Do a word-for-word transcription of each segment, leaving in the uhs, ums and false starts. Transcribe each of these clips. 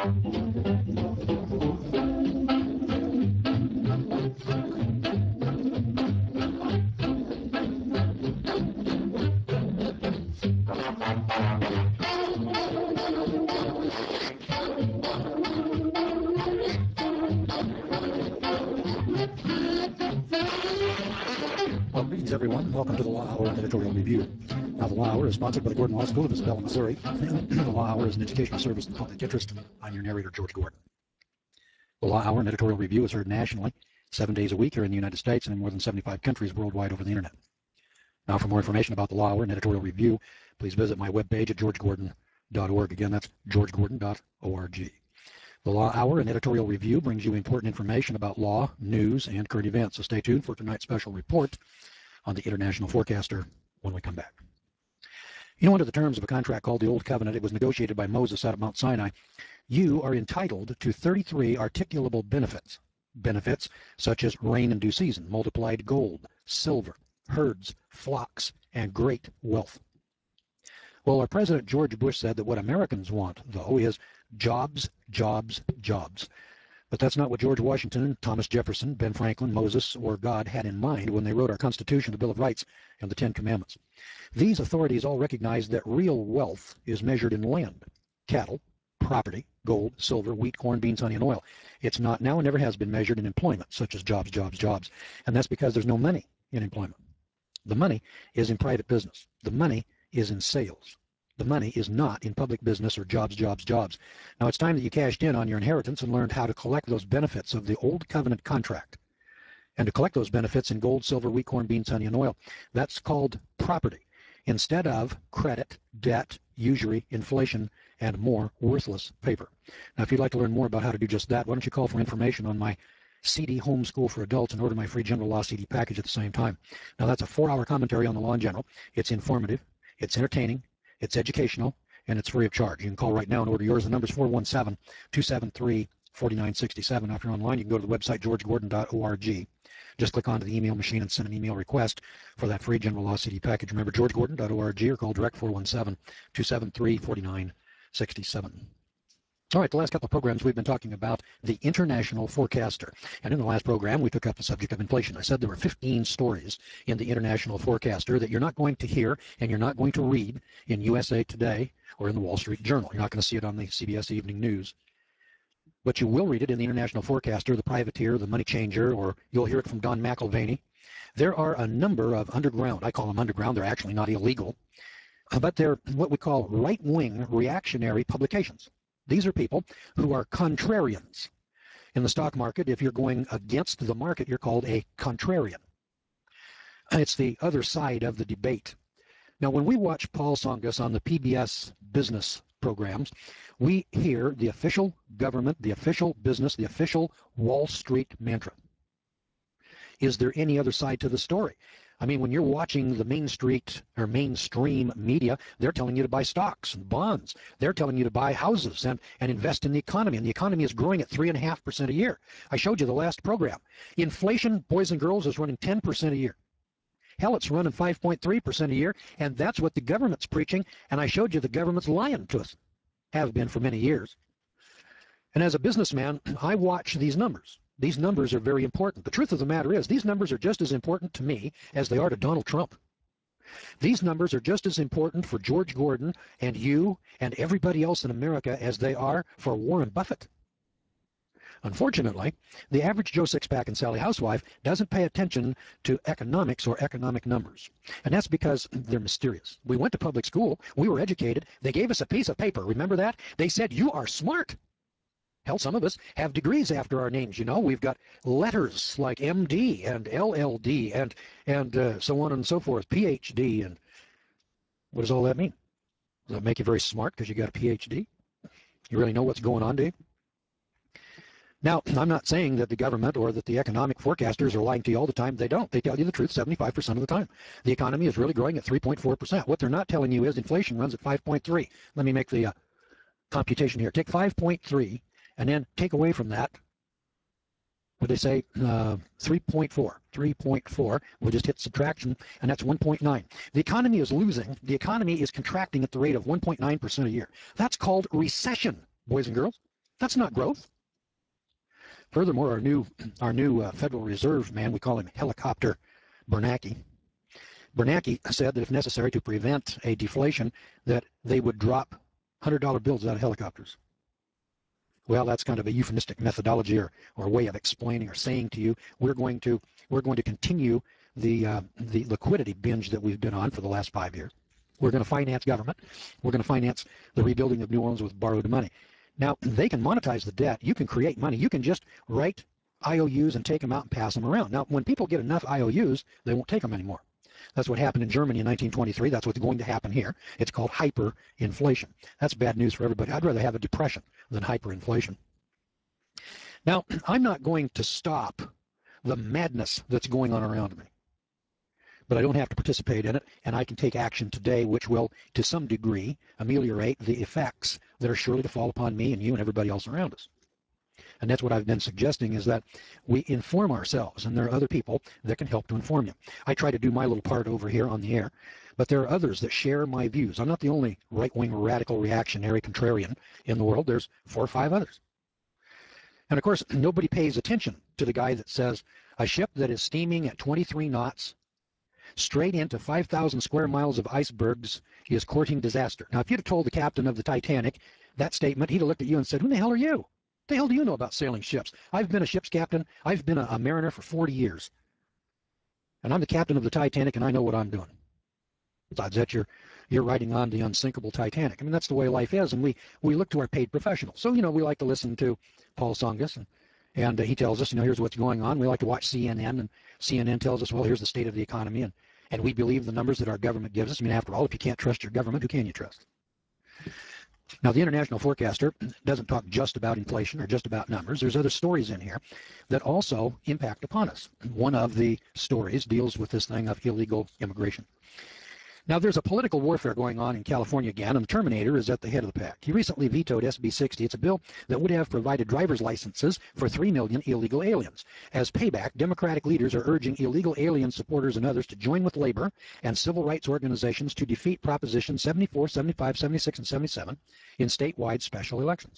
Well, greetings, everyone. Welcome to the Law Hour and Editorial Review. Now, the Law Hour is sponsored by the Gordon Law School of Isabella, Missouri. The Law Hour is an educational service in the public interest. I'm your narrator, George Gordon. The Law Hour and Editorial Review is heard nationally, seven days a week here in the United States and in more than seventy-five countries worldwide over the Internet. Now, for more information about the Law Hour and Editorial Review, please visit my webpage at george gordon dot org. Again, that's george gordon dot org. The Law Hour and Editorial Review brings you important information about law, news, and current events. So stay tuned for tonight's special report on the International Forecaster when we come back. You know, under the terms of a contract called the Old Covenant, it was negotiated by Moses out of Mount Sinai. You are entitled to thirty-three articulable benefits. Benefits such as rain in due season, multiplied gold, silver, herds, flocks, and great wealth. Well, our President George Bush said that what Americans want, though, is jobs, jobs, jobs. But that's not what George Washington, Thomas Jefferson, Ben Franklin, Moses, or God had in mind when they wrote our Constitution, the Bill of Rights, and the Ten Commandments. These authorities all recognize that real wealth is measured in land, cattle, property, gold, silver, wheat, corn, beans, honey, and oil. It's not now and never has been measured in employment, such as jobs, jobs, jobs. And that's because there's no money in employment. The money is in private business. The money is in sales. The money is not in public business or jobs, jobs, jobs. Now, it's time that you cashed in on your inheritance and learned how to collect those benefits of the Old Covenant contract. And to collect those benefits in gold, silver, wheat, corn, beans, honey, and oil. That's called property, instead of credit, debt, usury, inflation, and more worthless paper. Now, if you'd like to learn more about how to do just that, why don't you call for information on my C D Homeschool for Adults and order my free General Law C D package at the same time. Now, that's a four-hour commentary on the law in general. It's informative, it's entertaining, it's educational, and it's free of charge. You can call right now and order yours. The number is four one seven, two seven three, four nine six seven. If you're online, you can go to the website george gordon dot org. Just click onto the email machine and send an email request for that free General Law C D package. Remember, george gordon dot org, or call direct four one seven, two seven three, four nine six seven. All right, the last couple of programs we've been talking about the International Forecaster. And in the last program, we took up the subject of inflation. I said there were fifteen stories in the International Forecaster that you're not going to hear and you're not going to read in U S A Today or in the Wall Street Journal. You're not going to see it on the C B S Evening News. But you will read it in the International Forecaster, the Privateer, the Money Changer, or you'll hear it from Don McIlvaney. There are a number of underground, I call them underground, they're actually not illegal, but they're what we call right-wing reactionary publications. These are people who are contrarians. In the stock market, if you're going against the market, you're called a contrarian. It's the other side of the debate. Now, when we watch Paul Tsongas on the P B S business programs, we hear the official government, the official business, the official Wall Street mantra. Is there any other side to the story? I mean, when you're watching the Main Street or mainstream media, they're telling you to buy stocks and bonds. They're telling you to buy houses and, and invest in the economy. And the economy is growing at three point five percent a year. I showed you the last program. Inflation, boys and girls, is running ten percent a year. Hell, it's running five point three percent a year, and that's what the government's preaching. And I showed you the government's lying to us. Have been for many years. And as a businessman, I watch these numbers. These numbers are very important. The truth of the matter is, these numbers are just as important to me as they are to Donald Trump. These numbers are just as important for George Gordon and you and everybody else in America as they are for Warren Buffett. Unfortunately, the average Joe Sixpack and Sally Housewife doesn't pay attention to economics or economic numbers. And that's because they're mysterious. We went to public school. We were educated. They gave us a piece of paper. Remember that? They said, you are smart. Hell, some of us have degrees after our names, you know. We've got letters like M D and L L D and, and uh, so on and so forth, P H D. And what does all that mean? Does that make you very smart because you got a P H D? You really know what's going on, do you? Now, I'm not saying that the government or that the economic forecasters are lying to you all the time. They don't. They tell you the truth seventy-five percent of the time. The economy is really growing at three point four percent. What they're not telling you is inflation runs at five point three. Let me make the uh, computation here. Take five point three. And then take away from that, what they say, uh, three point four. three point four. We'll just hit subtraction, and that's one point nine. The economy is losing. The economy is contracting at the rate of one point nine percent a year. That's called recession, boys and girls. That's not growth. Furthermore, our new our new uh, Federal Reserve man, we call him Helicopter Bernanke. Bernanke said that if necessary to prevent a deflation, that they would drop one hundred dollar bills out of helicopters. Well, that's kind of a euphemistic methodology or, or way of explaining or saying to you, we're going to we're going to continue the uh, the liquidity binge that we've been on for the last five years. We're going to finance government. We're going to finance the rebuilding of New Orleans with borrowed money. Now, they can monetize the debt. You can create money. You can just write I O Us and take them out and pass them around. Now, when people get enough I O Us, they won't take them anymore. That's what happened in Germany in nineteen twenty-three. That's what's going to happen here. It's called hyperinflation. That's bad news for everybody. I'd rather have a depression than hyperinflation. Now, I'm not going to stop the madness that's going on around me, but I don't have to participate in it, and I can take action today which will, to some degree, ameliorate the effects that are surely to fall upon me and you and everybody else around us. And that's what I've been suggesting, is that we inform ourselves, and there are other people that can help to inform you. I try to do my little part over here on the air, but there are others that share my views. I'm not the only right-wing radical reactionary contrarian in the world. There's four or five others. And of course, nobody pays attention to the guy that says a ship that is steaming at twenty-three knots straight into five thousand square miles of icebergs is courting disaster. Now, if you'd have told the captain of the Titanic that statement, he'd have looked at you and said, who the hell are you? What the hell do you know about sailing ships? I've been a ship's captain. I've been a, a mariner for forty years. And I'm the captain of the Titanic, and I know what I'm doing. Besides that, you're, you're riding on the unsinkable Titanic. I mean, that's the way life is, and we, we look to our paid professionals. So, you know, we like to listen to Paul Tsongas, and, and uh, he tells us, you know, here's what's going on. We like to watch C N N, and C N N tells us, well, here's the state of the economy, and, and we believe the numbers that our government gives us. I mean, after all, if you can't trust your government, who can you trust? Now, the International Forecaster doesn't talk just about inflation or just about numbers. There's other stories in here that also impact upon us. One of the stories deals with this thing of illegal immigration. Now, there's a political warfare going on in California again, and the Terminator is at the head of the pack. He recently vetoed S B sixty. It's a bill that would have provided driver's licenses for three million illegal aliens. As payback, Democratic leaders are urging illegal alien supporters and others to join with labor and civil rights organizations to defeat Proposition seventy-four, seventy-five, seventy-six, and seventy-seven in statewide special elections.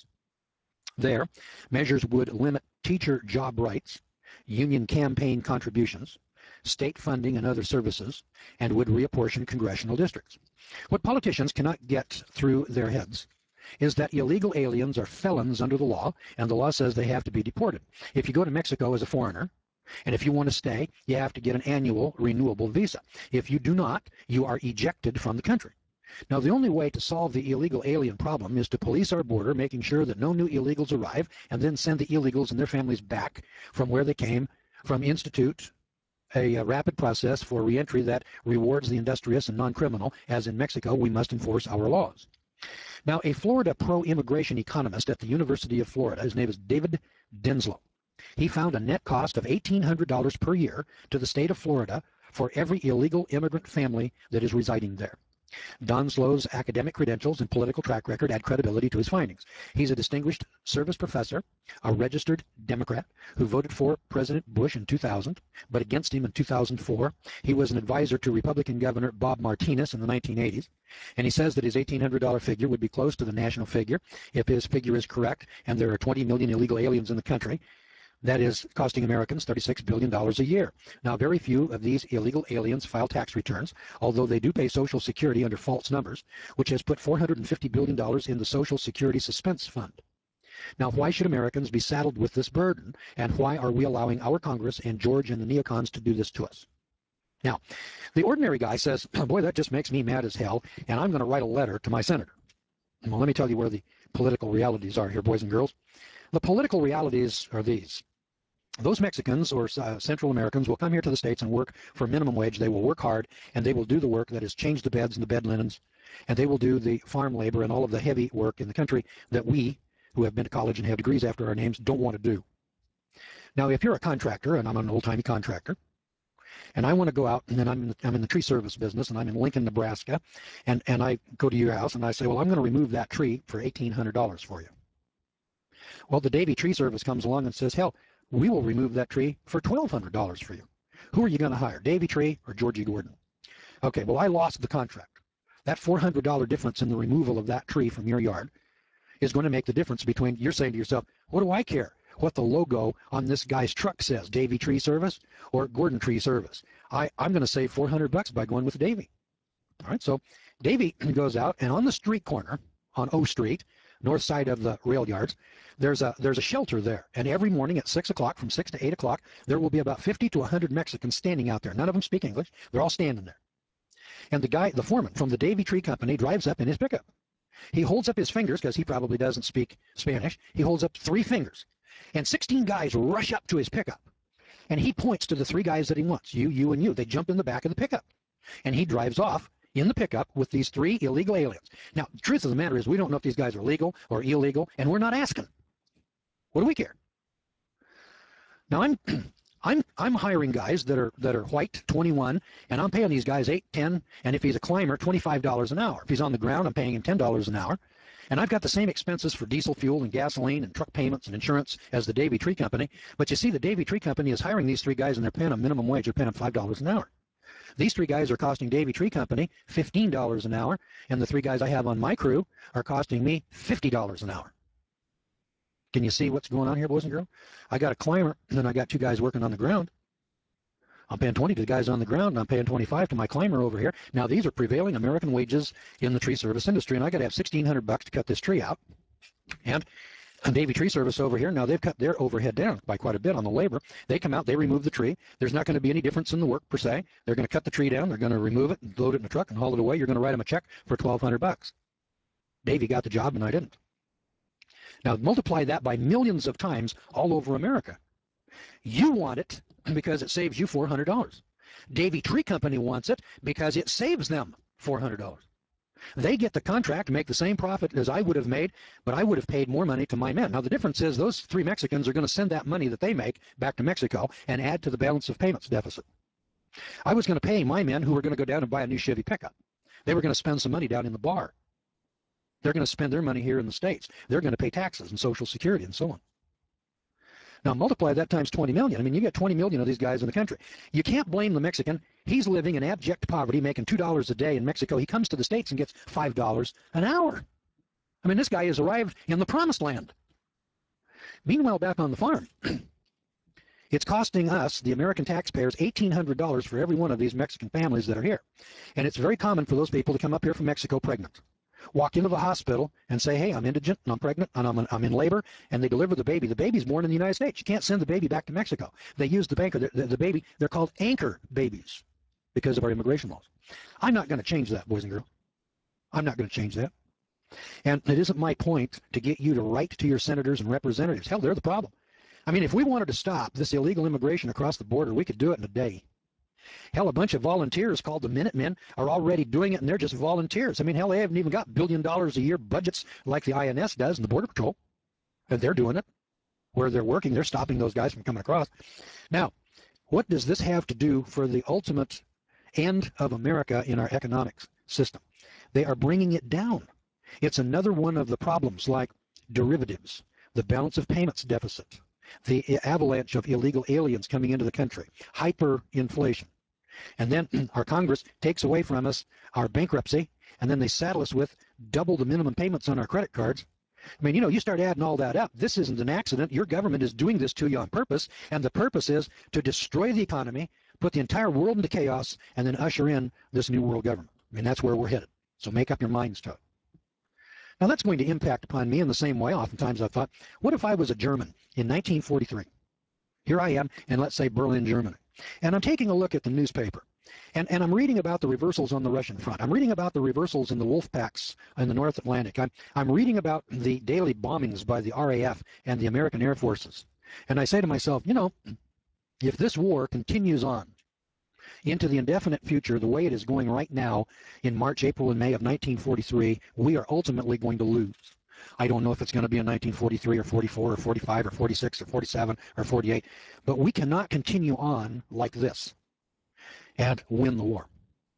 There, measures would limit teacher job rights, union campaign contributions, state funding and other services, and would reapportion congressional districts. What politicians cannot get through their heads is that illegal aliens are felons under the law, and the law says they have to be deported. If you go to Mexico as a foreigner, and if you want to stay, you have to get an annual renewable visa. If you do not, you are ejected from the country. Now, the only way to solve the illegal alien problem is to police our border, making sure that no new illegals arrive, and then send the illegals and their families back from where they came from, institute a, a rapid process for reentry that rewards the industrious and non-criminal. As in Mexico, we must enforce our laws. Now, a Florida pro-immigration economist at the University of Florida, his name is David Denslow, he found a net cost of eighteen hundred dollars per year to the state of Florida for every illegal immigrant family that is residing there. Donslow's academic credentials and political track record add credibility to his findings. He's a distinguished service professor, a registered Democrat who voted for President Bush in two thousand, but against him in two thousand four. He was an advisor to Republican Governor Bob Martinez in the nineteen eighties, and he says that his eighteen hundred dollars figure would be close to the national figure if his figure is correct, and there are twenty million illegal aliens in the country. That is costing Americans thirty-six billion dollars a year. Now, very few of these illegal aliens file tax returns, although they do pay Social Security under false numbers, which has put four hundred fifty billion dollars in the Social Security Suspense Fund. Now, why should Americans be saddled with this burden, and why are we allowing our Congress and George and the neocons to do this to us? Now, the ordinary guy says, oh, boy, that just makes me mad as hell, and I'm going to write a letter to my senator. Well, let me tell you where the political realities are here, boys and girls. The political realities are these. Those Mexicans or uh, Central Americans will come here to the States and work for minimum wage. They will work hard, and they will do the work that is change the beds and the bed linens, and they will do the farm labor and all of the heavy work in the country that we, who have been to college and have degrees after our names, don't want to do. Now, if you're a contractor, and I'm an old-timey contractor, and I want to go out, and then I'm in, the, I'm in the tree service business, and I'm in Lincoln, Nebraska, and, and I go to your house, and I say, well, I'm going to remove that tree for eighteen hundred dollars for you. Well, the Davy Tree Service comes along and says, hell, we will remove that tree for twelve hundred dollars for you. Who are you going to hire, Davy Tree or Georgie Gordon? Okay, well, I lost the contract. That four hundred dollars difference in the removal of that tree from your yard is going to make the difference between you're saying to yourself, what do I care what the logo on this guy's truck says, Davy Tree Service or Gordon Tree Service? I, I'm going to save four hundred bucks by going with Davy. All right, so Davy goes out, and on the street corner on O Street, north side of the rail yards, there's a there's a shelter there, and every morning at six o'clock, from six to eight o'clock, there will be about fifty to one hundred Mexicans standing out there. None of them speak English. They're all standing there. And the guy, the foreman from the Davy Tree Company, drives up in his pickup. He holds up his fingers, because he probably doesn't speak Spanish. He holds up three fingers, and sixteen guys rush up to his pickup, and he points to the three guys that he wants, you, you, and you. They jump in the back of the pickup, and he drives off in the pickup with these three illegal aliens. Now, the truth of the matter is we don't know if these guys are legal or illegal, and we're not asking. What do we care? Now, I'm I'm I'm hiring guys that are that are white, twenty-one, and I'm paying these guys eight, ten, and if he's a climber, twenty-five dollars an hour. If he's on the ground, I'm paying him ten dollars an hour. And I've got the same expenses for diesel fuel and gasoline and truck payments and insurance as the Davy Tree Company. But you see, the Davy Tree Company is hiring these three guys, and they're paying them minimum wage. They're paying them five dollars an hour. These three guys are costing Davy Tree Company fifteen dollars an hour, and the three guys I have on my crew are costing me fifty dollars an hour. Can you see what's going on here, boys and girls? I got a climber, and then I got two guys working on the ground. I'm paying twenty to the guys on the ground, and I'm paying twenty-five to my climber over here. Now, these are prevailing American wages in the tree service industry, and I got to have sixteen hundred bucks to cut this tree out. And Davy Tree Service over here, now they've cut their overhead down by quite a bit on the labor. They come out, they remove the tree. There's not going to be any difference in the work per se. They're going to cut the tree down, they're going to remove it, and load it in a truck, and haul it away. You're going to write them a check for twelve hundred bucks. Davy got the job, and I didn't. Now, multiply that by millions of times all over America. You want it because it saves you four hundred dollars. Davy Tree Company wants it because it saves them four hundred dollars. They get the contract to make the same profit as I would have made, but I would have paid more money to my men. Now, the difference is those three Mexicans are going to send that money that they make back to Mexico and add to the balance of payments deficit. I was going to pay my men who were going to go down and buy a new Chevy pickup. They were going to spend some money down in the bar. They're going to spend their money here in the States. They're going to pay taxes and Social Security and so on. Now, multiply that times twenty million. I mean, you get twenty million of these guys in the country. You can't blame the Mexican. He's living in abject poverty, making two dollars a day in Mexico. He comes to the States and gets five dollars an hour. I mean, this guy has arrived in the promised land. Meanwhile, back on the farm, it's costing us, the American taxpayers, eighteen hundred dollars for every one of these Mexican families that are here. And it's very common for those people to come up here from Mexico pregnant, walk into the hospital and say, hey, I'm indigent and I'm pregnant and I'm, I'm in labor, and they deliver the baby. The baby's born in the United States. You can't send the baby back to Mexico. They use the banker, the, the baby, they're called anchor babies because of our immigration laws. I'm not going to change that, boys and girls. I'm not going to change that. And it isn't my point to get you to write to your senators and representatives. Hell, they're the problem. I mean, if we wanted to stop this illegal immigration across the border, we could do it in a day. Hell, a bunch of volunteers called the Minutemen are already doing it, and they're just volunteers. I mean, hell, they haven't even got billion dollars a year budgets like the I N S does and the Border Patrol. And they're doing it. Where they're working, they're stopping those guys from coming across. Now, what does this have to do for the ultimate end of America in our economics system? They are bringing it down. It's another one of the problems like derivatives, the balance of payments deficit, the avalanche of illegal aliens coming into the country, hyperinflation. And then our Congress takes away from us our bankruptcy, and then they saddle us with double the minimum payments on our credit cards. I mean, you know, you start adding all that up. This isn't an accident. Your government is doing this to you on purpose, and the purpose is to destroy the economy, put the entire world into chaos, and then usher in this new world government. I mean, that's where we're headed. So make up your minds to it. Now, that's going to impact upon me in the same way. Oftentimes I've thought, what if I was a German in nineteen forty-three? Here I am in, let's say, Berlin, Germany. And I'm taking a look at the newspaper. And, and I'm reading about the reversals on the Russian front. I'm reading about the reversals in the wolf packs in the North Atlantic. I'm, I'm reading about the daily bombings by the R A F and the American Air Forces. And I say to myself, you know, if this war continues on into the indefinite future the way it is going right now in March, April, and May of nineteen forty-three, we are ultimately going to lose. I don't know if it's going to be in nineteen forty-three or forty-four or forty-five or forty-six or forty-seven or forty-eight, but we cannot continue on like this and win the war.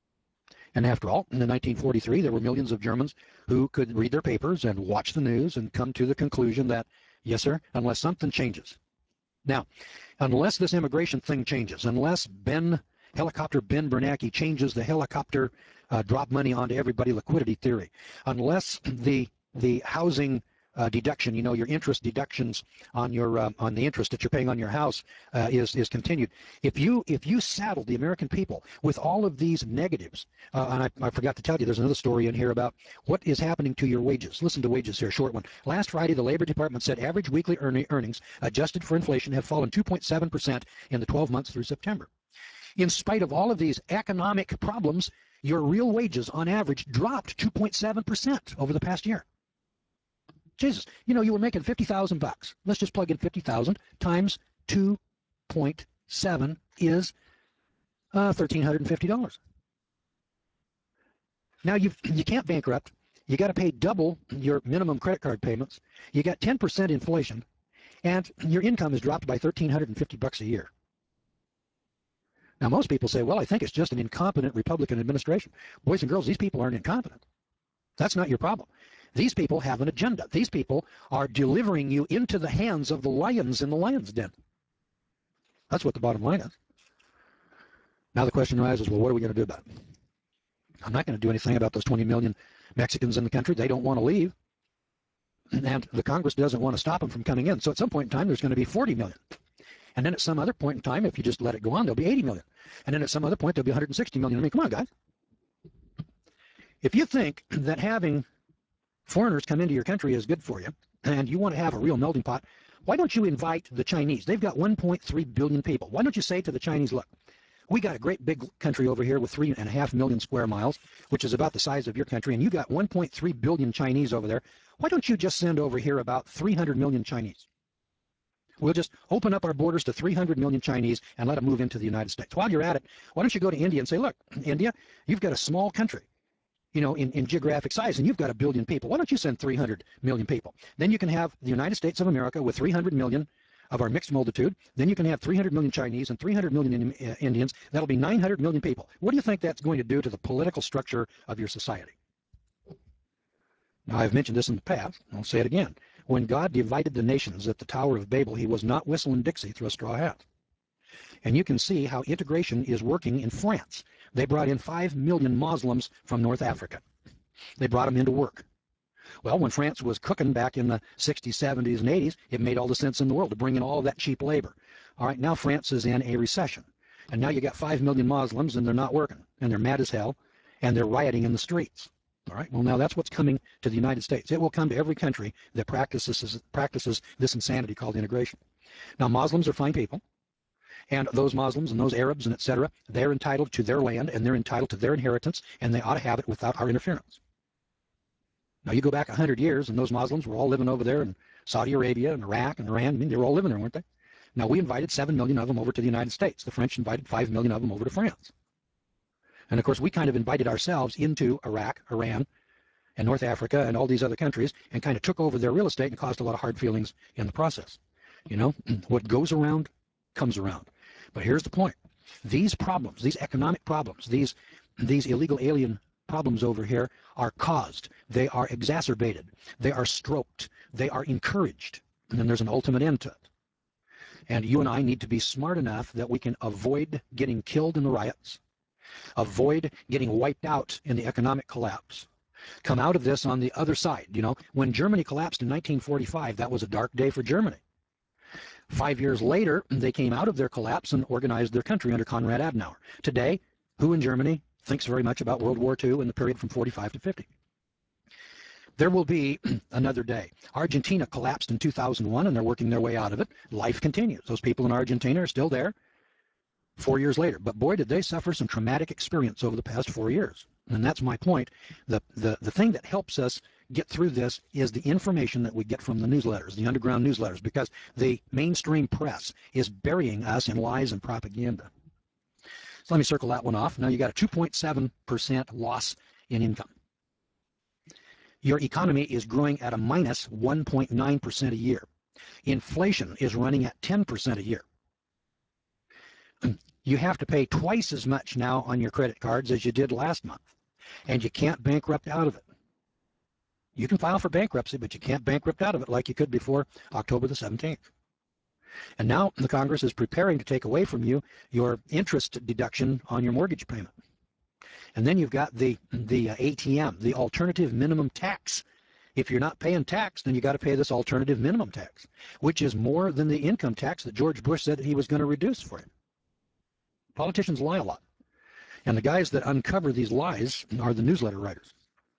And after all, in nineteen forty-three, there were millions of Germans who could read their papers and watch the news and come to the conclusion that, yes, sir, unless something changes. Now, unless this immigration thing changes, unless Ben, helicopter Ben Bernanke changes the helicopter uh, drop money onto everybody liquidity theory, unless the the housing uh, deduction, you know, your interest deductions on your uh, on the interest that you're paying on your house uh, is is continued. If you if you saddle the American people with all of these negatives, uh, and I, I forgot to tell you, there's another story in here about what is happening to your wages. Listen to wages here, short one. Last Friday, the Labor Department said average weekly earning, earnings adjusted for inflation have fallen two point seven percent in the twelve months through September. In spite of all of these economic problems, your real wages on average dropped two point seven percent over the past year. Jesus, you know, you were making fifty thousand bucks. Let's just plug in fifty thousand times two point seven is uh, one thousand three hundred fifty dollars. Now you you can't bankrupt. You got to pay double your minimum credit card payments. You got ten percent inflation, and your income is dropped by one thousand three hundred fifty bucks a year. Now most people say, well, I think it's just an incompetent Republican administration. Boys and girls, these people aren't incompetent. That's not your problem. These people have an agenda. These people are delivering you into the hands of the lions in the lion's den. That's what the bottom line is. Now the question arises, well, what are we going to do about it? I'm not going to do anything about those twenty million Mexicans in the country. They don't want to leave. And the Congress doesn't want to stop them from coming in. So at some point in time, there's going to be forty million. And then at some other point in time, if you just let it go on, there'll be eighty million. And then at some other point, there'll be one hundred sixty million. I mean, come on, guys. If you think that having foreigners come into your country is good for you, and you want to have a real melting pot, why don't you invite the Chinese? They've got one point three billion people. Why don't you say to the Chinese, look, we got a great big country over here with three and a half million square miles, which is about the size of your country, and you got one point three billion Chinese over there. Why don't you just send over here about three hundred million Chinese? We'll just open up our borders to three hundred million Chinese and let them move into the United States. While you're at it, why don't you go to India and say, look, India, you've got a small country, you know, in, in geographic size, and you've got a billion people. Why don't you send three hundred million people? Then you can have the United States of America with three hundred million of our mixed multitude. Then you can have three hundred million Chinese and three hundred million in, uh, Indians. That'll be nine hundred million people. What do you think that's going to do to the political structure of your society? Now, I've mentioned this in the past. I'll say it again. When God divided the nations at the Tower of Babel, he was not whistling Dixie through a straw hat. And you can see how integration is working in France. They brought in five million Muslims from North Africa. They brought them into work. Well, when France was cooking back in the sixties, seventies, and eighties, it made all the sense in the world to bring in all of that cheap labor. All right, now France is in a recession. And now you got five million Muslims, and they're not working. And they're mad as hell, and they're rioting in the streets. All right, well, now that's what's coming to the United States. It will come to every country that practices, practices this insanity called integration. Now, Muslims are fine people. And those Muslims and those Arabs and et cetera, they're entitled to their land, and they're entitled to their inheritance, and they ought to have it without our interference. Now, you go back one hundred years, and those Muslims were all living over there in Saudi Arabia and Iraq and Iran. I mean, they were all living there, weren't they? Now, we invited seven million of them over to the United States. The French invited five million of them over to France. And, of course, we kind of invited ourselves into Iraq, Iran, and North Africa and all these other countries and kind of took over their real estate and caused a lot of hard feelings in the process. You know, what goes around comes around. But here's the point. These problems, these economic problems, these, these illegal alien problems over here are caused. They are exacerbated. They are stroked. They are encouraged. And then there's an ultimate end to it. And you and I need to be smart enough that we can avoid getting killed in the riots, avoid getting wiped out in the economic collapse, come out of this on the other side. You know, when Germany collapsed in nineteen forty-five, that was a dark day for Germany. Five years later, they came out of their collapse and organized their country under Konrad Adenauer. Today, who in Germany thinks very much about World War Two in the period from forty-five to fifty? There will be another day. Argentina collapsed in two thousand one, and they're working their way out of it. Life continues. Those people in Argentina are still there four years later. But boy, did they suffer some traumatic experience over the past four years. And that's my point. The, the, the thing that helps us get through this is the information that we get from the newsletters, the underground newsletters, because the mainstream press is burying us in lies and propaganda. So let me circle that one off. Now you got a two point seven percent loss in income. Your economy is growing at a minus one point nine percent a year. Inflation is running at ten percent a year. You have to pay twice as much now on your credit cards as you did last month, and you can't bankrupt out of it. You can file for bankruptcy, but you can't bankrupt out of it like you could before October the seventeenth. And now the Congress is preparing to take away from you your interest deduction on your mortgage payment. And then you've got the, the A T M, the alternative minimum tax If you're not paying tax, then you got to pay this alternative minimum tax, which is more than the income tax that George Bush said that he was going to reduce for you. Politicians lie a lot. And the guys that uncover these lies are the newsletter writers.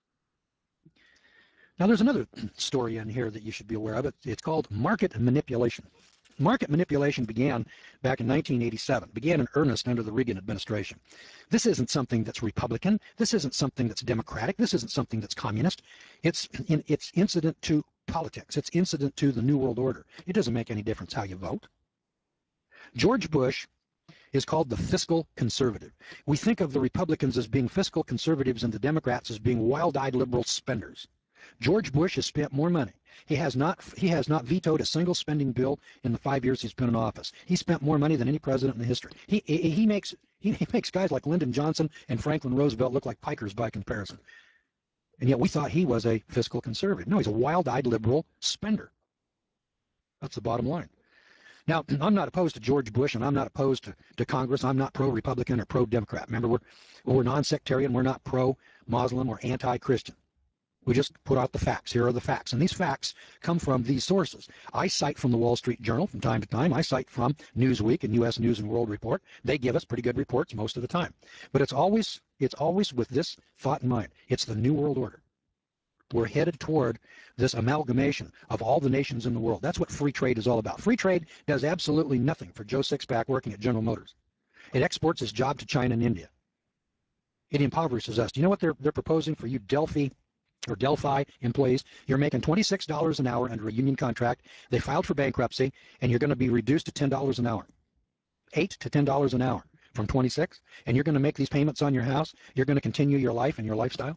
Now, there's another story in here that you should be aware of. It's called market manipulation. Market manipulation began back in nineteen eighty-seven, began in earnest under the Reagan administration. This isn't something that's Republican. This isn't something that's Democratic. This isn't something that's communist. It's, in, it's incident to politics. It's incident to the New World Order. It doesn't make any difference how you vote. George Bush is called the fiscal conservative. We think of the Republicans as being fiscal conservatives and the Democrats as being wild-eyed liberal spenders. George Bush has spent more money. He has not he has not vetoed a single spending bill in the five years he's been in office. He spent more money than any president in the history. He he, he makes he, he makes guys like Lyndon Johnson and Franklin Roosevelt look like pikers by comparison. And yet we thought he was a fiscal conservative. No, he's a wild-eyed liberal spender. That's the bottom line. Now, I'm not opposed to George Bush, and I'm not opposed to, to Congress. I'm not pro-Republican or pro-Democrat. Remember, we're, we're non-sectarian. We're not pro-Muslim or anti-Christian. We just put out the facts. Here are the facts. And these facts come from these sources. I cite from the Wall Street Journal from time to time. I cite from Newsweek and U S News and World Report. They give us pretty good reports most of the time. But it's always, it's always with this thought in mind. It's the New World Order. We're headed toward this amalgamation of all the nations in the world. That's what free trade is all about. Free trade does absolutely nothing for Joe Sixpack working at General Motors. It exports his job to China and India. It impoverishes us. Do you know what they're, they're proposing for you Delphi or Delphi employees? You're making twenty-six dollars an hour under a union contract. They filed for bankruptcy, and you're going to be reduced to ten dollars an hour. eight to ten dollars an hour from twenty-six, and you're going to make these payments on your house. You're going to continue your life and your lifestyle.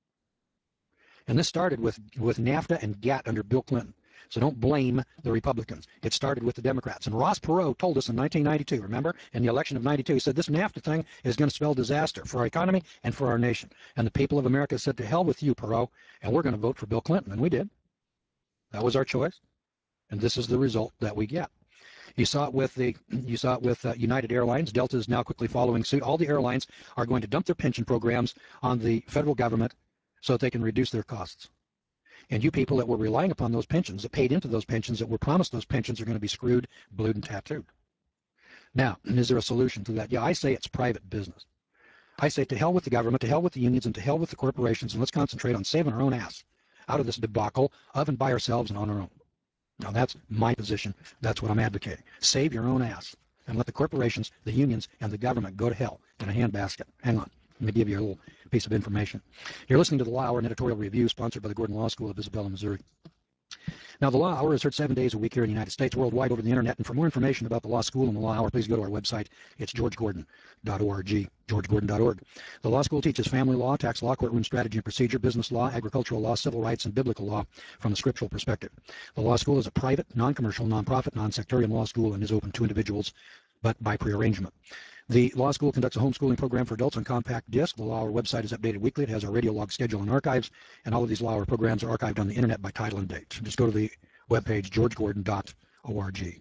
And this started with, with NAFTA and GATT under Bill Clinton. So don't blame the Republicans. It started with the Democrats. And Ross Perot told us in nineteen ninety-two, remember, in the election of ninety-two, he said this NAFTA thing is going to spell disaster for our economy and for our nation. And the people of America said, to hell with you, Perot, and we're going to vote for Bill Clinton. And we did. That was our choice. And this is the result that we get. You saw it with the you saw it with uh, United Airlines. Delta is now quickly following suit. All the airlines are going to dump their pension programs on the federal government so that they can reduce their costs. And you people that were relying upon those pensions, that paid into those pensions, that were promised those pensions, are going to be screwed, blued, and tattooed. Now, is there a solution to that? Yeah, I say it's private business. I say to hell with the government, to hell with the unions, and to hell with the corporations, and let's concentrate on saving our own ass out of this debacle of and by ourselves and on our own. Now, that's my position. That's what I'm advocating. Save your own ass and let the corporations, the unions, and the government go to hell in a handbasket. Hang on. Let me give you a little piece of information. You're listening to the Law Hour, an editorial review sponsored by the Gordon Law School of Isabella, Missouri. Now, the Law Hour is heard seven days a week here in the United States, worldwide over the internet. And for more information about the Law School and the Law Hour, please go to our website. It's george gordon dot org, george gordon dot org. The Law School teaches family law, tax law, courtroom strategy and procedure, business law, agricultural law, civil rights, and biblical law from the scriptural perspective. The Law School is a private, non-commercial, non-profit, non-sectarian law school and is open to individuals, but by prearrangement. The Law School conducts a homeschooling program for adults on compact disc. The Law Hour website is updated weekly. It has our radio log schedule and archives, and all of these Law Hour programs are archived on the internet by title and date. Just go to the webpage, george gordon dot org.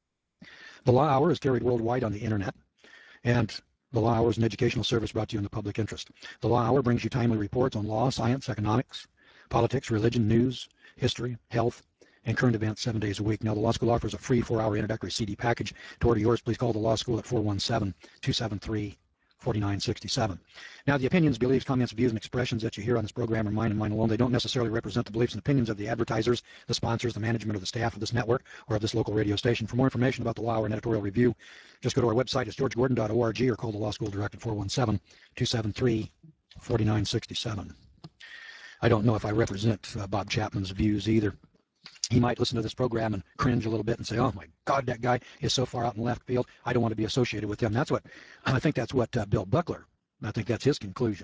The Law Hour is carried worldwide on the internet, and the Law Hour is an educational service brought to you in the public interest. The Law Hour brings you timely reports on law, science, economics, politics, religion, news, history, health, and current events seven days a week. Now, the Law School offers a free four-hour introductory C D package. To order yours, please call the Law School at four one seven, two seven three, four nine six seven. Now, the opinions, beliefs, comments, views, and expressions that you hear on this program are mine and mine alone. They don't necessarily represent the beliefs and opinions of the advertisers, the sponsors, the management, or the staff of this network or of this local radio station. For more information about the Law Hour and editorial review, just go to our website. It's george gordon dot org or call the Law School direct at four one seven, two seven three, four nine six seven. I don't know if I represent uh, Bob Chapman's views either. He might listen to this program and cringe a little bit and say, oh, my God, that guy is so far out in left field. I don't want to be associated with him. That's what, I think that's what uh, Bill Buckler, I think that's his conclusion.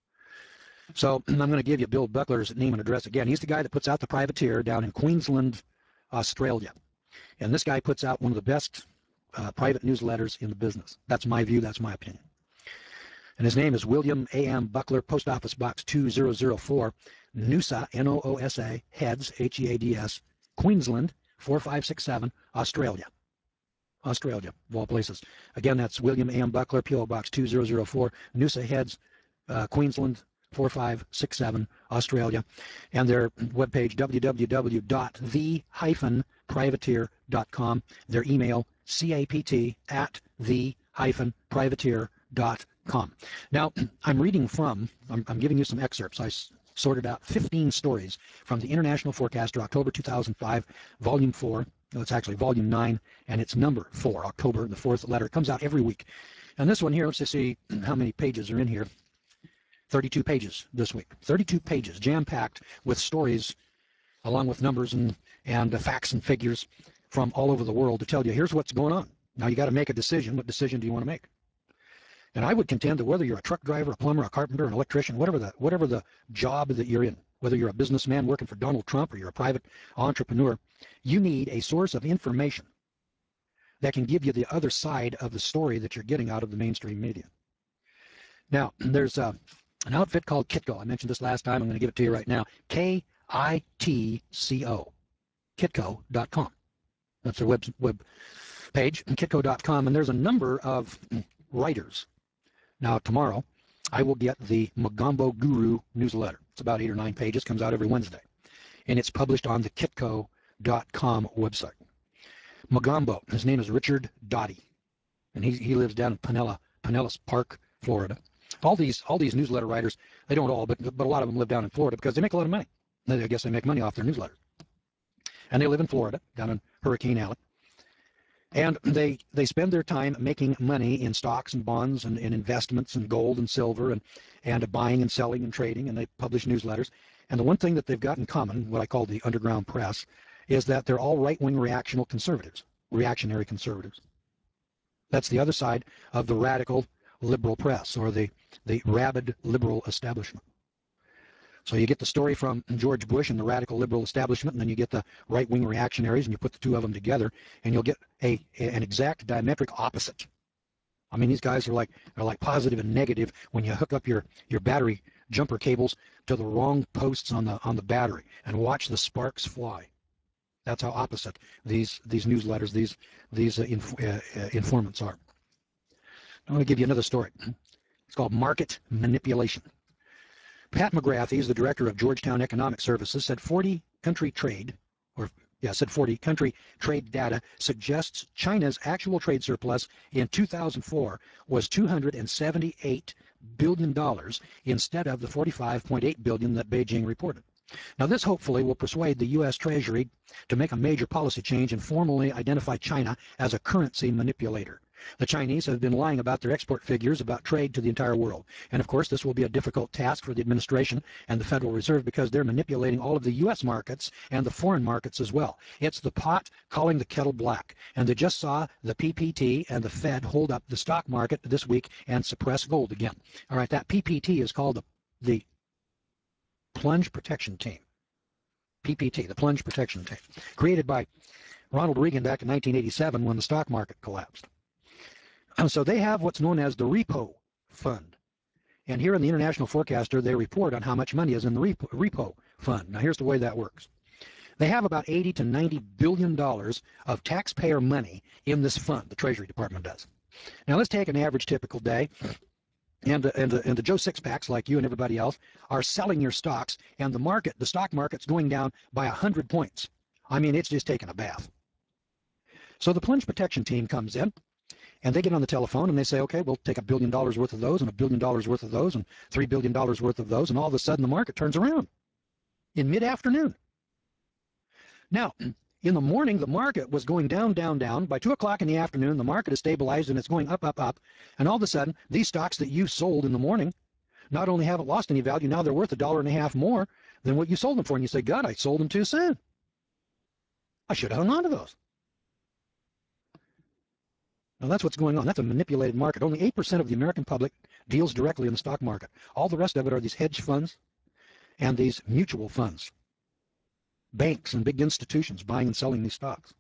So I'm going to give you Bill Buckler's name and address again. He's the guy that puts out the Privateer down in Queensland, Australia. And this guy puts out one of the best uh, private newsletters in the business. That's my view. That's my opinion. And his name is William A M. Buckler, Post Office Box two thousand four, Noosa, N O O S A, Heads, H E A D S, Queensland, four five six seven, Australia. Australia, of all places. Again, that's William A M. Buckler, P O Box two thousand four, Noosa Heads, uh, Queensland, four five six seven, Australia, and their webpage w w w dot the dash privateer dot com, their email capt at the dash privateer dot com. Now, I'm reading from, I'm, I'm giving you some excerpts. I sorted out fifteen stories from the International Forecaster, October two thousand five, Volume four. No, it's actually Volume nine, and it's number four, October, the fourth letter. It comes out every week. And this one here, let's just see how many pages are in here. thirty-two pages this week. thirty-two pages, jam-packed with stories, along with numbers and, and uh, facts and figures from all over the world to tell you, here's what's going on. Now you got to make a decision. What decision do you want to make? And I would contend that whether you're a truck driver, a plumber, a carpenter, an electrician, whatever the, whatever the job that you're in, whether you're a businessman working for Donald Trump or you're a private entrepreneur, you need a source of information that can give you the other side of the story that you're getting out of the mainstream media. Now, there's uh, an outfit called Kitco. I mentioned this last time. I'm going to give it to you right now. K I T C O, kitco dot com. That's their web, web page, kitco dot com. And there's a number of writers. Now, tomorrow, I will get the Mogambo Guru newsletter. It's about eight or nine pages, comes out every Wednesday. And it's published on the kitco dot com website. Mogambo, his name is Richard Dottie, and he, he lives down in Pinella, Pinellas Park, Florida. All these all these newsletter writers, they don't all, but, but a lot of them live down in Florida because they make a lot of money. I guess they make money off their newsletters. And they live in Florida, down in Hurricane Alley. And they, they spend their time making money in stocks and bonds and in investments and gold and silver and, and buying and selling and trading, and they publish newsletters. And the one thing that they've got in common, what I call the underground press, is that they're all right-wing reactional conservatives, reactionary conservatives. That's the other side of the radical liberal press, or the, the rabid liberal establishment. So you get the story from George Bush and the radical liberal establishment, and then you get the right-wing reactionaries, and you put the two of them together, and you'll get a, an exact diametric opposite. I mean, these guys are like are like positive and negative when you hook up your, your battery jumper cables to the wrong posts on the on the battery and watch the sparks fly. That's how opposite these these newsletters, these these uh, inf uh, uh, informants are. I'm going to give you another story. It's called Market Manipulation. Pat McGrath, he's the director of Georgetown Economic Services, said forty country trade, or yeah, said forty country trade data suggests China's actual trade surplus in two thousand four was two hundred seventy-eight billion dollars instead of the forty-five point eight billion dollars that Beijing reported. Now, this hopefully will persuade the U S Treasury to make a major policy change and formally identify China as a currency manipulator. The Chinese have been lying about their export figures about trade to the entire world. And of course, this will be a difficult task for the administration and the Federal Reserve because they're manipulating all of the U S markets and the foreign markets as well. It's the pot calling the kettle black. And they just saw the P P T and the Fed hold up the stock market this week and suppress gold again. All right, that P P T is called the, the Plunge Protection Team. P P T, the Plunge Protection Team, created by Ronald Reagan back in nineteen eighty-seven when the stock market collapsed. So they have what's known as the repo fund. And here in the International Forecaster, they report on how much money is in the repo, repo fund. Now, here's the way that works. They have about eighty to ninety billion dollars of taxpayer money in this fund, the Treasury Department does. Now, let's take an average typical day. And, uh, and, uh, and the Joe Sixpacks, like you and everybody else, are selling your stocks, and the market, the stock market's going down by one hundred points. I mean, it's just taking a bath. So the Plunge Protection Team comes in, and they get on the telephone, and they say, okay, we'll take a billion dollars worth of those, and a billion dollars worth of those, and three billion dollars worth of those, and all of a sudden the market turns around in mid-afternoon. Now, in the morning, the market was going down, down, down. By two o'clock in the afternoon, the market is stabilized, and it's going up, up, up. And all of a sudden, these stocks that you sold in the morning not only haven't lost any value, now they're worth a dollar and a half more than what you sold them for. And you say, God, I sold them too soon. I should have hung on to those. Now, that's what's going on. That's a manipulated market. Only eight percent of the American public deals directly in the stock market. All the rest of it are these hedge funds and these mutual funds. Banks and big institutions buying and selling these stocks.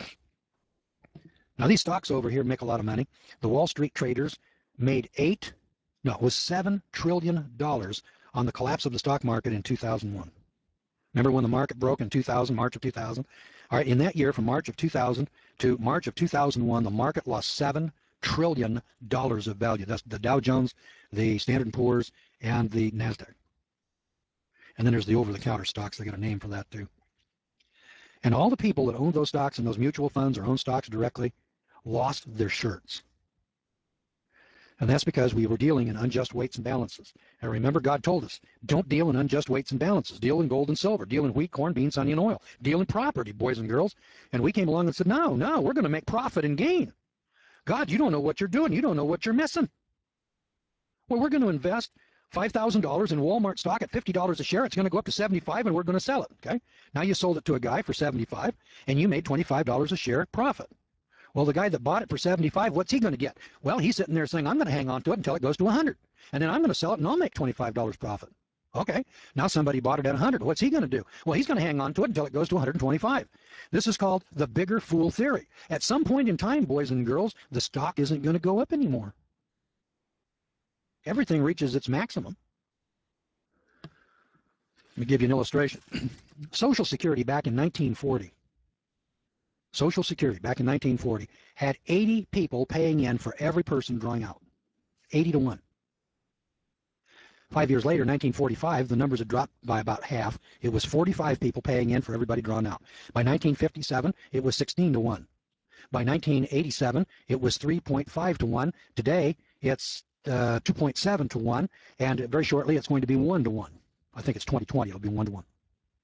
Now, these stocks over here make a lot of money. The Wall Street traders made eight, no, it was seven trillion dollars on the collapse of the stock market in two thousand one. Remember when the market broke in two thousand, March of two thousand? All right, in that year, from March of two thousand to March of two thousand one, the market lost seven trillion dollars of value. That's the Dow Jones, the Standard and Poor's, and the NASDAQ. And then there's the over-the-counter stocks. They got a name for that too. And all the people that own those stocks and those mutual funds or own stocks directly lost their shirts. And that's because we were dealing in unjust weights and balances. And remember, God told us, don't deal in unjust weights and balances. Deal in gold and silver. Deal in wheat, corn, beans, honey, and oil. Deal in property, boys and girls. And we came along and said, no, no, we're going to make profit and gain. God, you don't know what you're doing. You don't know what you're missing. Well, we're going to invest five thousand dollars in Walmart stock at fifty dollars a share. It's going to go up to seventy-five dollars, and we're going to sell it. Okay. Now you sold it to a guy for seventy-five dollars, and you made twenty-five dollars a share profit. Well, the guy that bought it for seventy-five dollars, what's he going to get? Well, he's sitting there saying, I'm going to hang on to it until it goes to one hundred dollars, and then I'm going to sell it, and I'll make twenty-five dollars profit. Okay. Now somebody bought it at one hundred dollars. What's he going to do? Well, he's going to hang on to it until it goes to one hundred twenty-five dollars. This is called the bigger fool theory. At some point in time, boys and girls, the stock isn't going to go up anymore. Everything reaches its maximum. Let me give you an illustration. Social Security back in nineteen forty. Social Security back in nineteen forty had eighty people paying in for every person drawing out. eighty to one. Five years later, nineteen forty-five, the numbers had dropped by about half. It was forty-five people paying in for everybody drawn out. By nineteen fifty-seven, it was sixteen to one. By nineteen eighty-seven, it was three point five to one. Today, it's uh, two point seven to one, and very shortly, it's going to be one to one. I think it's twenty twenty, it'll be one to one.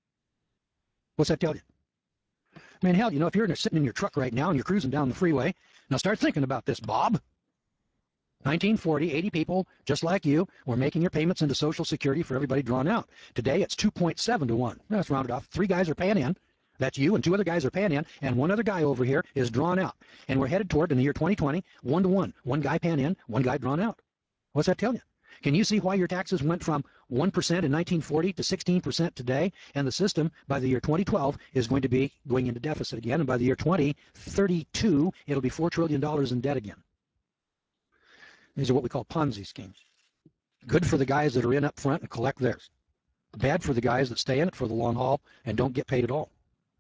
What's that tell you? Man, hell, you know, if you're sitting in your truck right now and you're cruising down the freeway, now start thinking about this, Bob. nineteen forty, eighty people, just like you, were making your payments into Social Security for everybody drawn out. Today, it's two point seven to one. That's rounded off. Three guys are paying in. That's you, and two other guys are paying in, and one other guy over here is drawn out. And we're headed toward, in the year twenty twenty, one to one. One guy paying in, one guy drawn out. What's that tell you? Can you see why your taxes went from one percent in nineteen forty to sixteen percent today? And the system, by the year twenty twelve, is going to be going into deficit again. And by the year twenty thirty-two, it'll be four trillion dollars in debt again. These are what we call Ponzi schemes. Good for the guys that are in up front and collect theirs. Bad for the guys that stay in it for the long haul and don't get paid at all.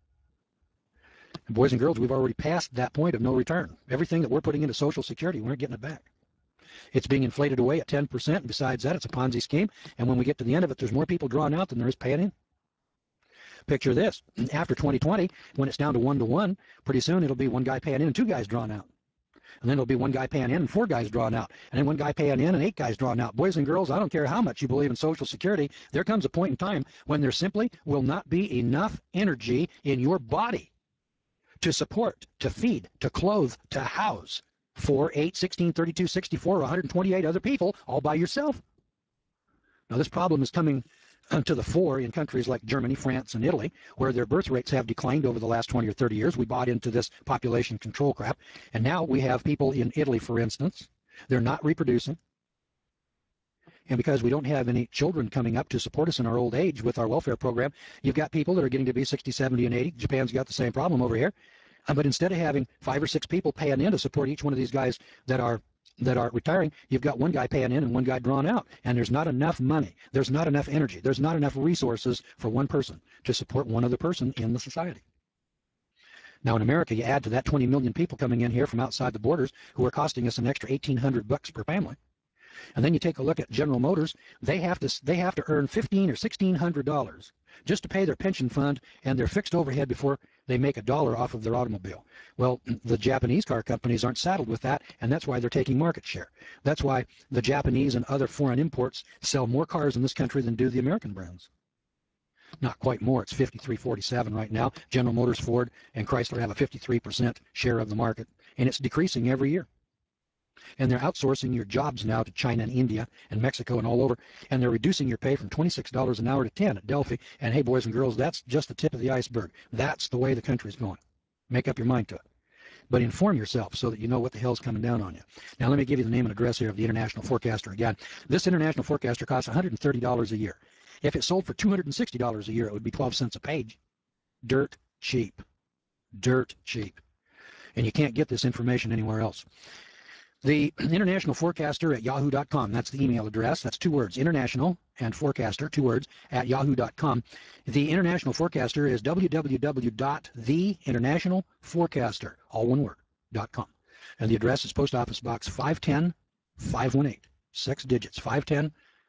And boys and girls, we've already passed that point of no return. Everything that we're putting into Social Security, we're getting it back. It's being inflated away at ten percent. And besides that, it's a Ponzi scheme. And when we get to the end of it, there's more people drawn out than there is paying in. Picture this. After twenty twenty, when it's down to one to one, pretty soon it'll be one guy paying in and two guys drawn out. And then it'll be one guy paying in and four guys drawn out. And then one guy paying in and eight guys drawn out. Boys and girls, I don't care how much you believe in Social Security, there comes a point in time when there simply will not be enough energy in your body to support, to feed, to clothe, to house four, eight, sixteen, thirty-two, sixty-four, or one hundred twenty-eight other people all by yourself. Now, this problem is coming to the fore in countries like Germany, France, and Italy, where their birth rates have declined over the last twenty or thirty years. We bought into this population control crap. And now we have people in Italy, for instance, they're not reproducing. And because we don't have any children coming up to support us in our old age with our welfare program, you've got people that are getting to be sixty, seventy, and eighty. Japan's got the same problem over here. Uh, but instead of having five or six people paying in to support each one of these guys that are that are retiring, you've got one guy paying in and one guy drawn out. And there's not enough money. There's not enough energy. There's not enough resources for one person to support one other person in the society. Now, in America, you add to that twenty million people coming in here from outside the borders who are costing us an extra eighteen hundred bucks per family. And then you take a look at General Motors. They have to they have to earn fifteen or sixteen hundred dollars just to pay their pension fund and their fixed overhead before they make a dollar off of their automobile. Well, the Japanese car companies aren't saddled with that, and that's why they're taking market share. That's why the Japanese and other foreign imports sell more cars in this country than do the American brands. Not quite more. It's fifty-three forty-seven right now. General Motors, Ford, and Chrysler have a fifty-three percent share of the market, and it's decreasing every year. And they're outsourcing your jobs now to China and India and Mexico and all over, and they're reducing your pay from twenty-six dollars an hour to ten dollars at Delphi. And hey, boys and girls, that's just the tip of the iceberg. That's the way the country's going. Make up your mind to it. But inform yourself so that you know what the hell's coming down on you. Now, let me give you the name and address here of the International Forecaster again. This International Forecaster costs one hundred thirty dollars a year. If it sold for two hundred sixty dollars a year, it would be twelve cents a page. Dirt cheap. Dirt cheap. And you can't get this information anywhere else. The International Forecaster at yahoo dot com, that's the email address. That's two words, International and Forecaster, two words, at yahoo dot com. The International Forecaster is w w w dot the international forecaster, all one word, .com. And the address is Post Office Box five ten, five one eight, six digits, five ten,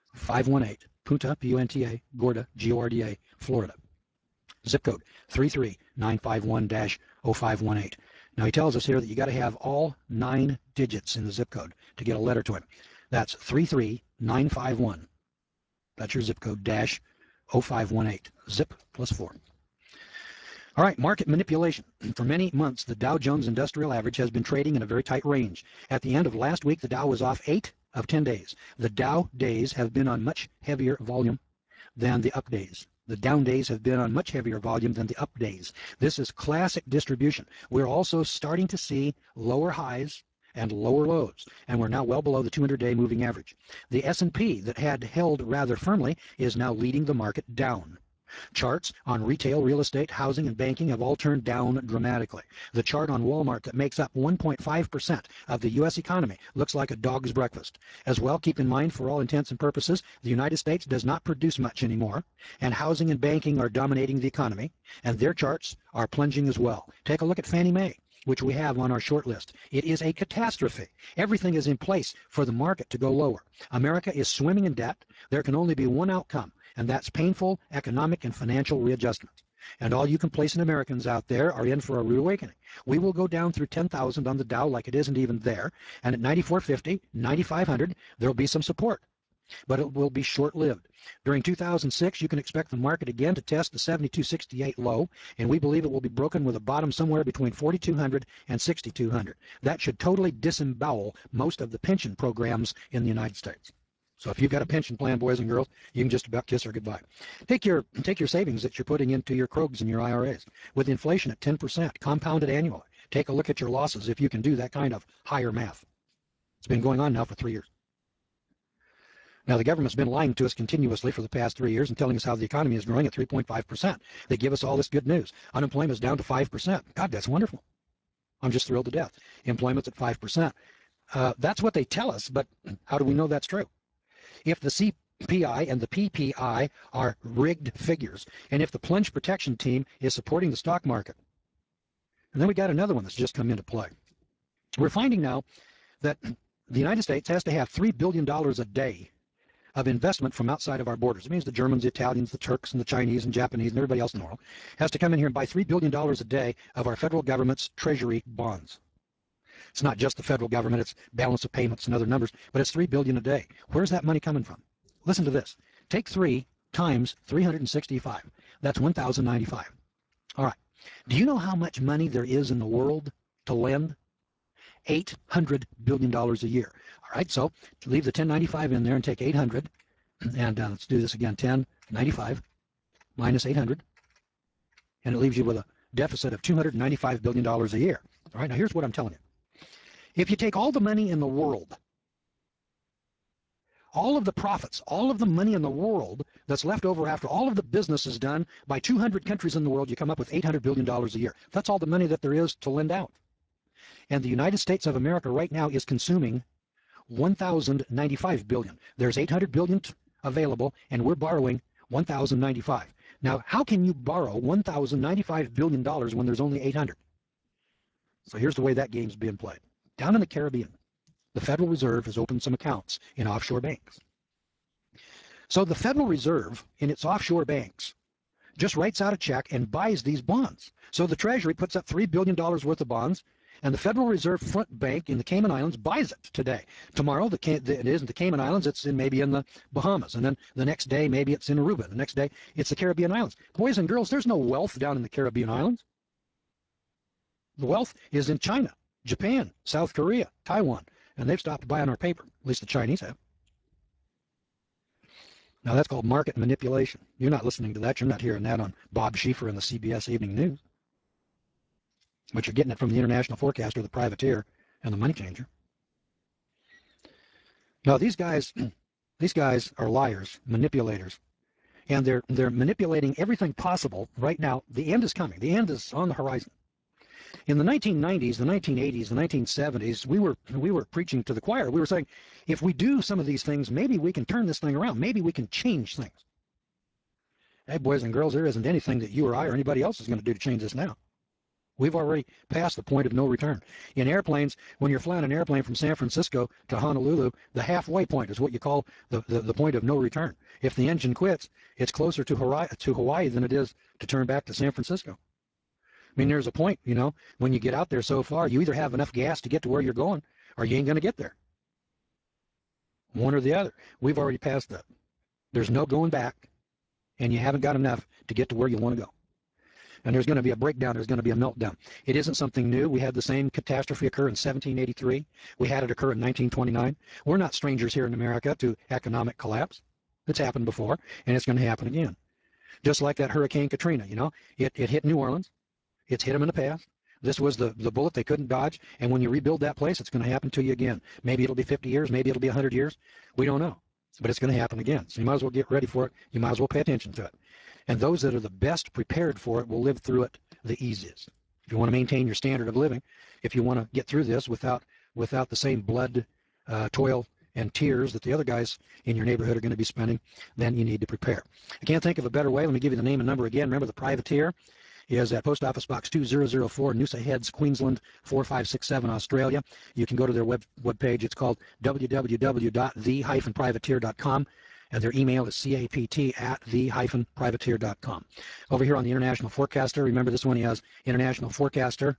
five one eight, Punta, P U N T A, Gorda, G O R D A, Florida. Zip code three three nine five one dash zero five one eight. Now he tells us here that you got to have all nine digits in the zip code to get a letter to him. That's three three nine five one. That's your zip code, dash zero five one eight. Zip plus four. All right, market manipulation. For many months, the Dow Jones Industrial Average has been trading in a very tight range. At the end of last week, the Dow was off eight of ten days. The Dow days have been on much heavier volume than the up days. The down days have been on much heavier volume than the up days. This is classic distribution. We're also starting to see lower highs and lower lows, and we're now well below the two hundred day moving average. The S and P that had held rather firmly is now leading the market down. Charts on retail, real estate, housing, and banking have all turned down dramatically. The chart on Walmart that makes up one point five percent of the U S economy looks like a dog's breakfast. As well, keep in mind, for all intents and purposes, the United States does not produce much anymore, and housing and banking are dominating the economy, and their charts are plunging as well. Take a look at Fannie Mae, which we have on our short list. It is a catastrophe. Everything is in place for the market to go lower. America is swimming in debt. There can only be one outcome, and that's painful economic and financial readjustment. And all you complacent Americans out there are in for a rude awakening. We will go down through ten thousand on the Dow like it isn't even there, and at ninety-four fifty, ninety-five hundred, there will be some support, but it will be short-lived. During two thousand six, you can expect the market again to test the seventy-two sixty-eight low, and we believe it will be broken with a bottom somewhere between forty-two hundred and sixty-two hundred. That should totally disembowel most of the pension programs in the United States. So if you've got a pension plan, boys and girls, you can just about kiss her goodbye. Take your take your savings that you're putting into your Krogs and your I R As. With inflation at ten percent, compounded annually, take a look at your losses if you can do that kind of higher math. It's been going on now for three years. Now, the government's been lying to us continuously for the past three years and telling us how the economy is growing at three point five percent. They give us all this good news. Unemployment is down to five percent. God, that's wonderful. I'm just thrilled to death. Employment's at five percent. Uh, that's what they tell us, but how do we know that's true? If the C P I and the P P I are rigged figures, and if the plunge protection team is supporting the stock market. And then we got another one that's just come into play. We're finding now that the United States has to have three billion dollars a day of investment from outside of our borders. It means the Germans, the Italians, the Turks, and the Chinese, and Japanese, and everybody else in the world has to come in here and buy three billion dollars a day of our federal government's treasury bonds. It's not just the federal government, it's balance of payments and other numbers, but it's three billion dollars a day. Where's that money coming from? Listen to this. Take three times three hundred sixty-five. That's one thousand ninety-five. All right. Do you know how much money there is in the world to lend? eight hundred billion dollars a year. All right, so leave the ten ninety-five in there and take eight hundred, and uh, let's do this again. ten ninety-five minus eight hundred, and it leaves you with a deficit of two hundred ninety-five billion dollars a year. All right, now here's what I'm telling you. If you take all the money in the world, all of the profits, all of the money in the world that's left over after all of the business is done by two hundred countries in the world, you come up with eight hundred billion dollars a year. That's all the money that there is to lend out. And the United States of America right now is consuming one thousand ninety-five billion dollars. There's eight hundred billion dollars available, and we're borrowing one thousand ninety-five. Now, how can you borrow one thousand ninety-five billion dollars when there's only eight hundred? So here's the way that game's being played. Down in the Caribbean, the Federal Reserve has opened some accounts in offshore banks. So the Federal Reserve, in its offshore banks, just writes out a check and buys these bonds. So the Treasury puts up three billion dollars worth of bonds, and the Federal Reserve Front Bank in the Cayman Islands buys it today. Tomorrow, the, it isn't the Cayman Islands, it's in maybe in the Bahamas. And then the next day, maybe it's in Aruba. The next day, it's the Caribbean Islands. Boys and girls, there's no wealth down in the Caribbean Islands. The wealth is in China, Japan, South Korea, Taiwan. And they've stopped buying our paper. At least the Chinese have. Now, that's called market manipulation. You're not listening to that. You're not hearing that on Bob Schieffer and the C B S Evening News. But you're getting it from the international forecaster, the privateer, and the money changer. Now, these guys, these guys are liars, manipulators, and they're they're manipulating everything possible right now. The end is coming. The end is on the horizon. In the nineteen nineties, the nineteen eighties, the nineteen seventies, we were we were preaching to the choir. We were saying, if we do some of these things, maybe we can turn this thing around. Maybe we can change things. Hey, boys and girls, there isn't anything that you or I or anybody else is going to do to change this now. We've already passed the point of no return. In airplanes, when you're flying an airplane from San Francisco to Honolulu, the halfway point is what you call the, the, the point of no return. If the engine quits, it's closer to Hawaii, to Hawaii than it is to turn back to San Francisco. I mean, there's a point, you know, when you get out there so far, you either have enough gas to get to where you're going or you ain't going to get there. One or the other. We've already passed that. There's no going back, and you haven't got enough to get to where you want to go. And there's going to be a breakdown. There's going to be a meltdown. It isn't something new. We had the same catastrophe occur in seventeen eighty-three. We had it occur in nineteen twenty-nine. We're not strangers here in America to economic collapse. It's happened before, and it's going to happen again. Just like that Hurricane Katrina, you know, it, it hit New Orleans. It's hit them in the past. This was the, the bullet they couldn't dodge, and when you rebuild that place, it's going to happen to you again. Maybe it'll be fifty years, maybe it'll be one hundred years. We don't know, but it's going to happen again. So you might as well get ready for it. You might as well pay attention to it. And those that are the best prepared for it will live through it the easiest. If you want to maintain your standard of living, if you want to get through this without without the same blood, uh, toil, and tears that the other guys in your neighborhood are going to be spending, then you need to prepare. I can't think of a better way. Let me give you the name and number again. Remember, the privateer is at Post Office Box two thousand four, Noosa Heads, Queensland, four five six seven, Australia. You can go to their web webpage. It's called w w w dot the dash privateer dot com. And their email is capt at the dash privateer dot com. Over here on the International Forecaster, remember this one, he has International Forecaster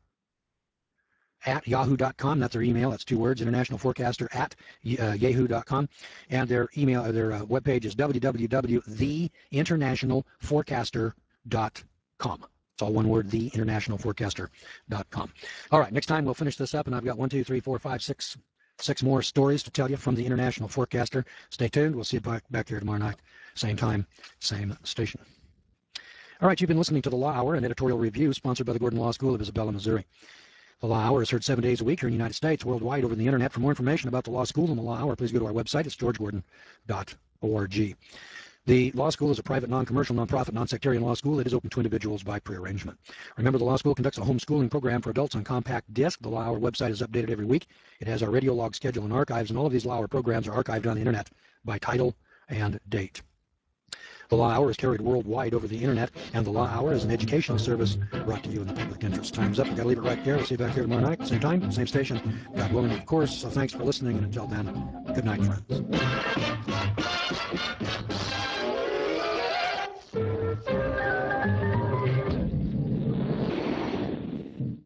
at yahoo dot com. That's their email. That's two words, International Forecaster at uh, yahoo dot com. And their email, uh, their uh, webpage is w w w dot the international forecaster dot com. It's all one word, the international forecaster dot com. All right, next time we'll finish this up, and I've got one, two, three, four, five, six, six more stories to tell you from the International Forecaster. Stay tuned. We'll see you back, back here tomorrow night. Same time, same station. All right, you've been listening to The Law Hour, an editorial review sponsored by the Gordon Law School of Isabella, Missouri. The Law Hour is heard seven days a week here in the United States, worldwide over the internet. For more information about the Law School and the Law Hour, please go to our website. It's george gordon dot org. The Law School is a private, non-commercial, non-profit, non-sectarian law school that is open to individuals by prearrangement. Remember, the Law School conducts a homeschooling program for adults on compact disc. The Law Hour website is updated every week. It has our radio log schedule and archives, and all of these Law Hour programs are archived on the internet by title and date. The Law Hour is carried worldwide over the internet, and the Law Hour is an educational service brought to you in the public interest. Time's up. We've got to leave it right there. We'll see you back here tomorrow night, same time, same station. God willing, of course. So thanks for listening, and until then, good night, friends.